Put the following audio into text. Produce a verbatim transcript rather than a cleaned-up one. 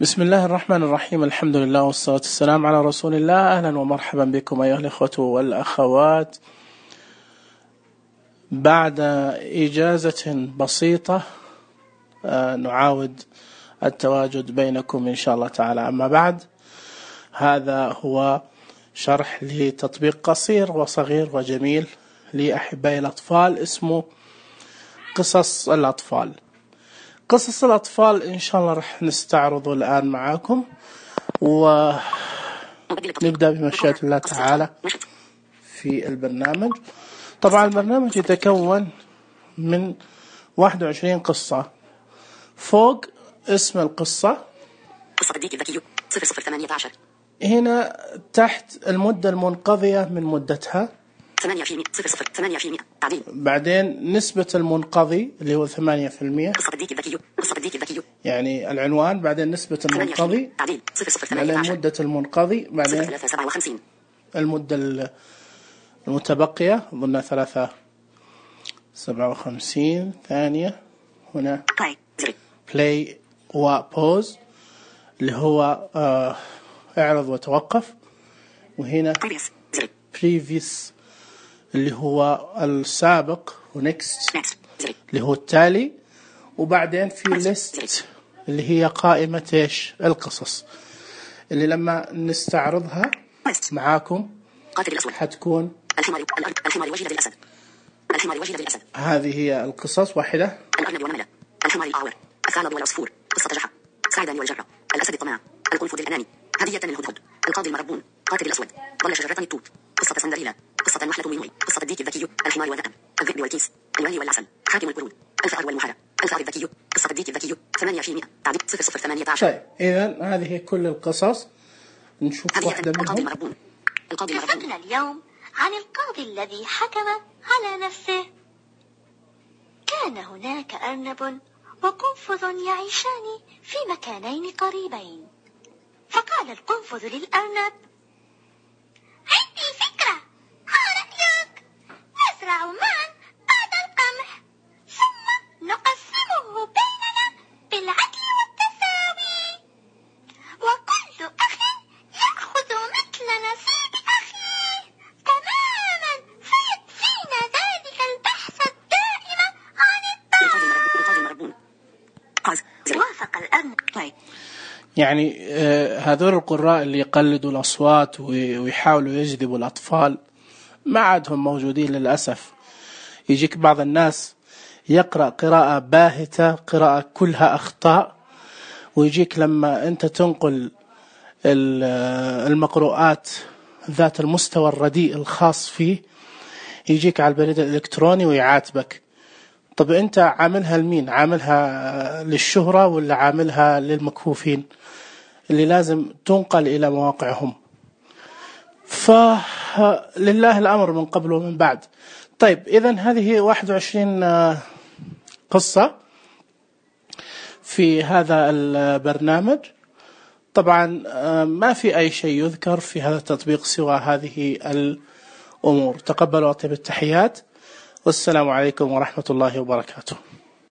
بسم الله الرحمن الرحيم. الحمد لله والصلاة والسلام على رسول الله. أهلا ومرحبا بكم أيها الإخوة والأخوات بعد إجازة بسيطة. نعاود التواجد بينكم إن شاء الله تعالى. أما بعد، هذا هو شرح لتطبيق قصير وصغير وجميل لأحبائي الأطفال اسمه قصص الأطفال. قصص الأطفال إن شاء الله رح نستعرضه الآن معاكم، ونبدأ بمشيئة الله تعالى في البرنامج. طبعا البرنامج يتكون من واحد وعشرين قصة. فوق اسم القصة قصة الديك الذكي صفر صفر ثمانية عشر. هنا تحت المدة المنقضية من مدتها ثمانية في المئة صفر صفر ثمانية في المئة تعديل. بعدين نسبة المنقضي اللي هو ثمانية في المئة. قصة الديك الذكي قصة الديك الذكي يعني العنوان، بعدين نسبة المنقضي، تعديل صفر صفر ثمانية بعدين عشر. مدة المنقضي، بعدين ثلاثة سبعة وخمسين. المدة المتبقية أظن ثلاثة سبعة وخمسين ثانية. هنا play زر play و pause اللي هو آه اعرض وتوقف، وهنا previous زر previous اللي هو السابق، ونكست next زر اللي هو التالي، وبعدين في list اللي هي قائمة ايش القصص اللي لما نستعرضها list. معاكم قاتل الأسود حتكون الحمار الحمار وجد للأسد الحمار وجد للأسد هذه هي القصص واحدة. الأرنب والنملة الحمار الأعور الثعلب والعصفور قصة جحا سعيدان والجرة الأسد الطماع القنفذ الأناني هدية للهدهد القاضي المربون قاتل الأسود ظل شجرة التوت قصة سندريلا قصة النحلة وينوي قصة الديك الذكي الحمار والذئب الذئب والكيس الوالي والعسل حاتم القرود الفأر والمحارة الفأر الذكي قصة الديك الذكي ثمانية في المئة تعديل صفر صفر ثمانية عشر. طيب إذا هذه كل القصص. نشوف واحدة القاضي منهم. المربون القاضي المربون قصتنا اليوم عن القاضي الذي حكم على نفسه. كان هناك أرنب وقنفذ يعيشان في مكانين قريبين. فقال القنفذ للأرنب: عندي فكرة، ما رأيك نزرع معا بعض القمح ثم نقسمه بيننا بالعدل والتساوي، وكل أخ يأخذ مثل نصيب أخيه تماما، فيكفينا ذلك البحث الدائم عن القاضي الطعام. المربون قاز زر وافق الأرنب. طيب يعني آه، هذول القراء اللي يقلدوا الأصوات وي- ويحاولوا يجذبوا الأطفال ما عادهم موجودين للأسف. يجيك بعض الناس يقرأ قراءة باهتة، قراءة كلها أخطاء، ويجيك لما أنت تنقل ال- آه، المقروءات ذات المستوى الرديء الخاص فيه، يجيك على البريد الإلكتروني ويعاتبك. طب أنت عاملها لمين؟ عاملها للشهرة ولا عاملها للمكفوفين اللي لازم تنقل إلى مواقعهم؟ فلله الأمر من قبل ومن بعد. طيب إذن هذه واحد وعشرين قصة في هذا البرنامج. طبعا ما في أي شيء يذكر في هذا التطبيق سوى هذه الأمور. تقبلوا أطيب التحيات، والسلام عليكم ورحمة الله وبركاته.